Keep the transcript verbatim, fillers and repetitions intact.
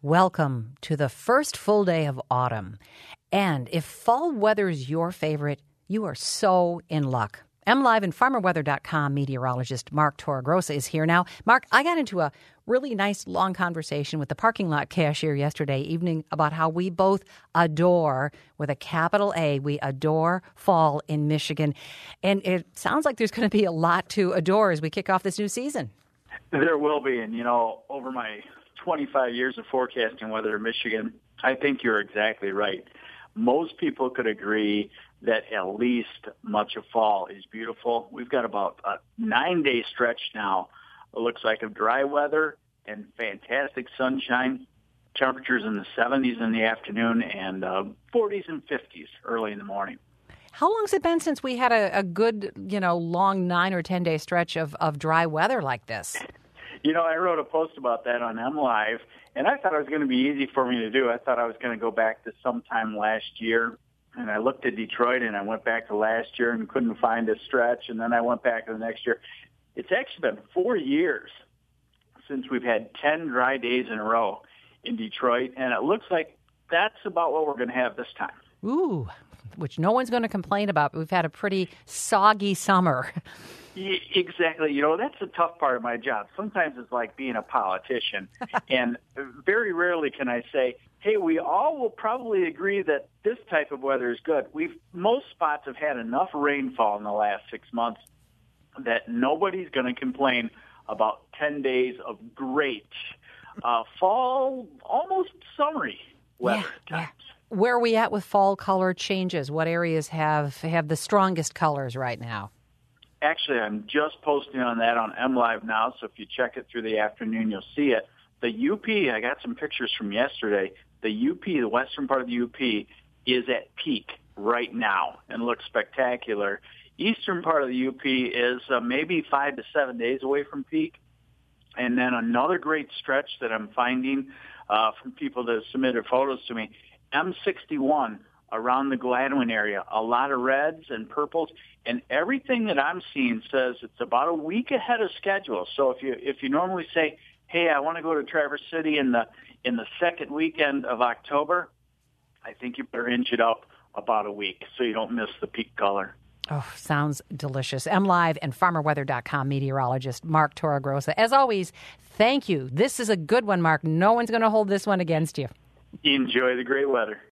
Welcome to the first full day of autumn. And if fall weather's your favorite, you are so in luck. MLive and farmer weather dot com meteorologist Mark Torregrossa is here now. Mark, I got into a really nice long conversation with the parking lot cashier yesterday evening about how we both adore, with a capital A, we adore fall in Michigan. And it sounds like there's going to be a lot to adore as we kick off this new season. There will be. And, you know, over my twenty-five years of forecasting weather in Michigan, I think you're exactly right. Most people could agree that at least much of fall is beautiful. We've got about a nine-day stretch now, it looks like, of dry weather and fantastic sunshine. Temperatures in the seventies in the afternoon and uh, forties and fifties early in the morning. How long has it been since we had a, a good, you know, long nine or ten-day stretch of, of dry weather like this? You know, I wrote a post about that on MLive, and I thought it was going to be easy for me to do. I thought I was going to go back to sometime last year, and I looked at Detroit, and I went back to last year and couldn't find a stretch, and then I went back to the next year. It's actually been four years since we've had ten dry days in a row in Detroit, and it looks like that's about what we're going to have this time. Ooh, which no one's going to complain about. We've had a pretty soggy summer. Yeah, exactly. You know, that's the tough part of my job. Sometimes it's like being a politician. And very rarely can I say, hey, we all will probably agree that this type of weather is good. We've most spots have had enough rainfall in the last six months that nobody's going to complain about ten days of great uh, fall, almost summery weather yeah, times. Yeah. Where are we at with fall color changes? What areas have, have the strongest colors right now? Actually, I'm just posting on that on MLive now, so if you check it through the afternoon, you'll see it. The U P, I got some pictures from yesterday. The U P, the western part of the U P, is at peak right now and looks spectacular. Eastern part of the U P is uh, maybe five to seven days away from peak. And then another great stretch that I'm finding uh, from people that have submitted photos to me, M sixty-one around the Gladwin area, a lot of reds and purples, and everything that I'm seeing says it's about a week ahead of schedule. So if you if you normally say, hey, I want to go to Traverse City in the in the second weekend of October, I think you better inch it up about a week so you don't miss the peak color. Oh, sounds delicious. MLive and farmer weather dot com meteorologist Mark Torregrossa. As always, thank you. This is a good one, Mark. No one's going to hold this one against you. Enjoy the great weather.